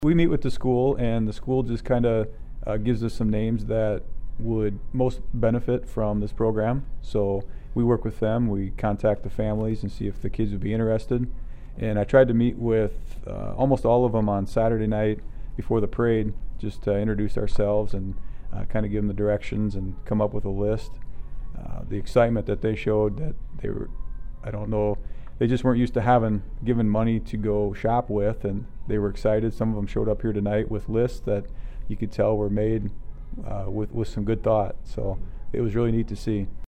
We meet with the school, and the school just kind of gives us some names that would most benefit from this program. So we work with them, we contact the families and see if the kids would be interested. And I tried to meet with almost all of them on Saturday night before the parade, just to introduce ourselves and kind of give them the directions and come up with a list. The excitement that they showed, that they were, I don't know, they just weren't used to given money to go shop with, and they were excited. Some of them showed up here tonight with lists that you could tell were made with some good thought. So it was really neat to see.